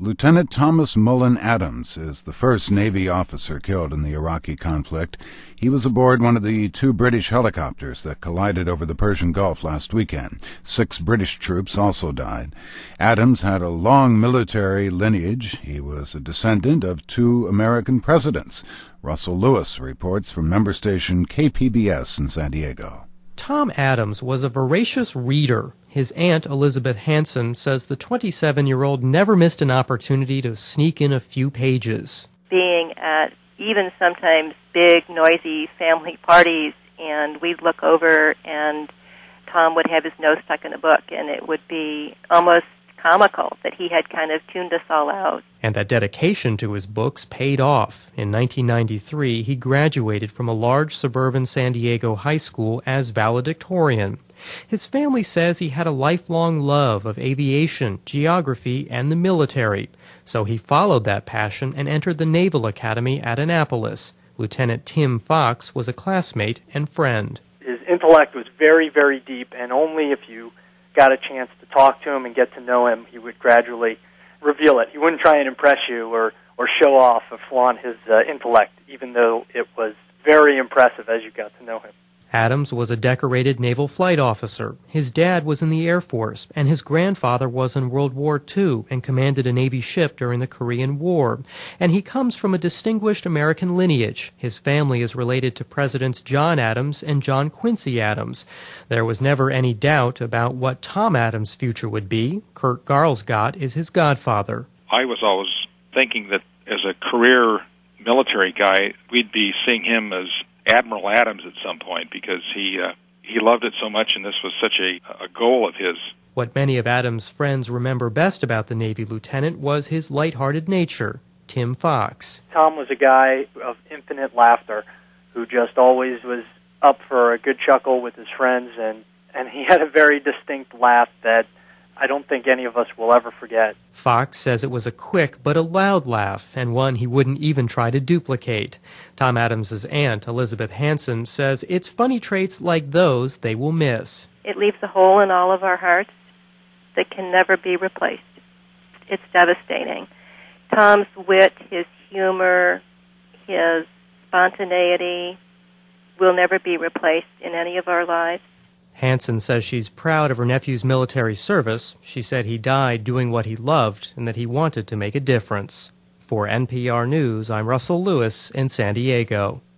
Lieutenant Thomas Mullen Adams is the first Navy officer killed in the Iraqi conflict. He was aboard one of the 2 British helicopters that collided over the Persian Gulf last weekend. 6 British troops also died. Adams had a long military lineage. He was a descendant of 2 American presidents. Russell Lewis reports from member station KPBS in San Diego. Tom Adams was a voracious reader. His aunt, Elizabeth Hanson, says the 27-year-old never missed an opportunity to sneak in a few pages. Being at even sometimes big, noisy family parties, and we'd look over and Tom would have his nose stuck in a book, and it would be almost comical that he had kind of tuned us all out. And that dedication to his books paid off. In 1993, he graduated from a large suburban San Diego high school as valedictorian. His family says he had a lifelong love of aviation, geography, and the military. So he followed that passion and entered the Naval Academy at Annapolis. Lieutenant Tim Fox was a classmate and friend. His intellect was very, very deep, and only if you got a chance to talk to him and get to know him, he would gradually reveal it. He wouldn't try and impress you or show off or flaunt his intellect, even though it was very impressive as you got to know him. Adams was a decorated naval flight officer. His dad was in the Air Force, and his grandfather was in World War II and commanded a Navy ship during the Korean War. And he comes from a distinguished American lineage. His family is related to Presidents John Adams and John Quincy Adams. There was never any doubt about what Tom Adams' future would be. Kurt Garlsgott is his godfather. I was always thinking that as a career military guy, we'd be seeing him as Admiral Adams at some point, because he loved it so much, and this was such a goal of his. What many of Adams' friends remember best about the Navy lieutenant was his lighthearted nature. Tim Fox. Tom was a guy of infinite laughter who just always was up for a good chuckle with his friends, and he had a very distinct laugh that I don't think any of us will ever forget. Fox says it was a quick but a loud laugh, and one he wouldn't even try to duplicate. Tom Adams' aunt, Elizabeth Hanson, says it's funny traits like those they will miss. It leaves a hole in all of our hearts that can never be replaced. It's devastating. Tom's wit, his humor, his spontaneity will never be replaced in any of our lives. Hanson says she's proud of her nephew's military service. She said he died doing what he loved and that he wanted to make a difference. For NPR News, I'm Russell Lewis in San Diego.